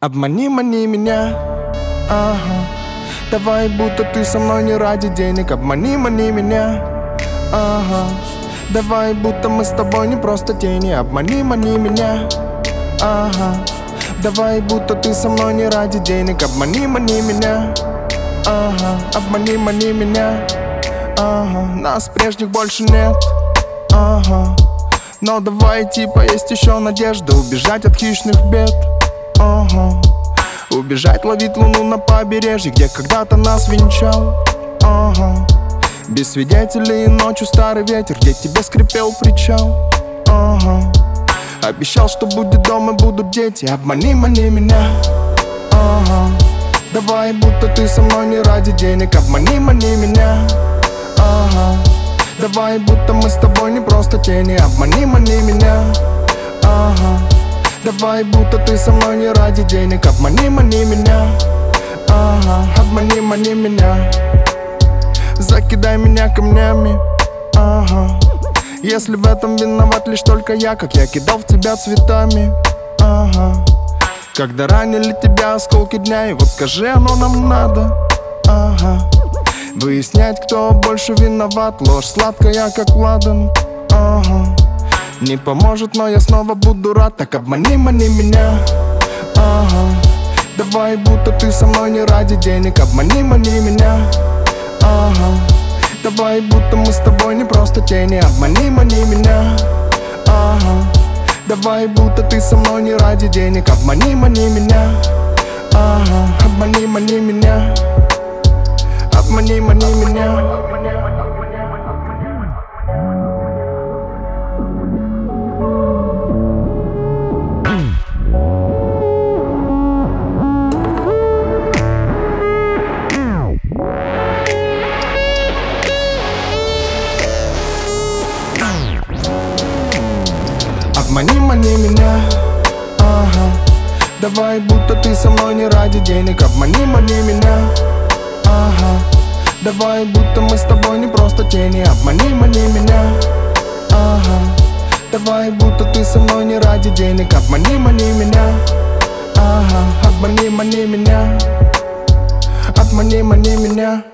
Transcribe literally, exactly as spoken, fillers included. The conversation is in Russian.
Обмани, мани меня, ага. Давай, будто ты со мной не ради денег. Обмани, мани меня, ага. Давай, будто мы с тобой не просто тени. Обмани, мани меня, ага. Давай, будто ты со мной не ради денег. Обмани, мани меня, ага. Обмани, мани меня, ага. Нас прежних больше нет, ага. Но давай типа есть еще надежда убежать от хищных бед, ага. Убежать ловить луну на побережье, где когда-то нас венчал, ага. Без свидетелей ночью старый ветер, где тебе скрипел причал, ага. Обещал, что будет дом и будут дети. Обмани, мани меня, ага. Давай, будто ты со мной не ради денег. Обмани, мани меня, ага. Давай, будто мы с тобой не просто тени. Обмани, мани меня, ага. Давай, будто ты со мной не ради денег. Обмани, мани меня, ага. Обмани, мани меня. Закидай меня камнями, ага. Если в этом виноват лишь только я, как я кидал в тебя цветами, ага. Когда ранили тебя осколки дня, и вот скажи, оно нам надо, ага. Выяснять, кто больше виноват, ложь сладкая, как ладан, ага. Не поможет, но я снова буду рад. Так обмани, мани меня, ага. Давай, будто ты со мной не ради денег. Обмани, мани меня, ага. Давай, будто мы с тобой не просто тени. Обмани, мани меня, ага. Давай, будто ты со мной не ради денег. Обмани, мани меня, ага. Обмани, мани меня, обмани, мани меня. Обмани, мани меня, ага. Давай, будто ты со мной не ради денег. Обмани, мани меня, ага. Давай, будто мы с тобой не просто тени. Обмани, мани меня, ага. Давай, будто ты со мной не ради денег. Обмани, мани меня, ага. Обмани, мани меня, обмани, мани меня.